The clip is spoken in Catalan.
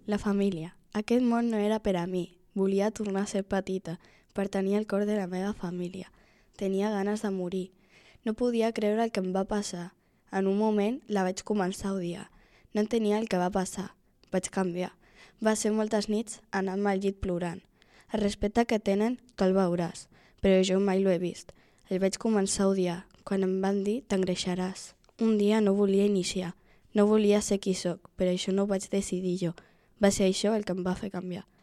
La família. Aquest món no era per a mi. Volia tornar a ser petita, per tenir el cor de la meva família. Tenia ganes de morir. No podia creure el que em va passar. En un moment la vaig començar a odiar. No entenia el que va passar. Vaig canviar. Va ser moltes nits anant-me al llit plorant. El respecte que tenen, tu el veuràs, però jo mai l'he vist. El vaig començar a odiar, quan em van dir t'engreixaràs. Un dia no volia iniciar, no volia ser qui sóc, però això no ho vaig decidir jo. Va ser això el que em va fer canviar.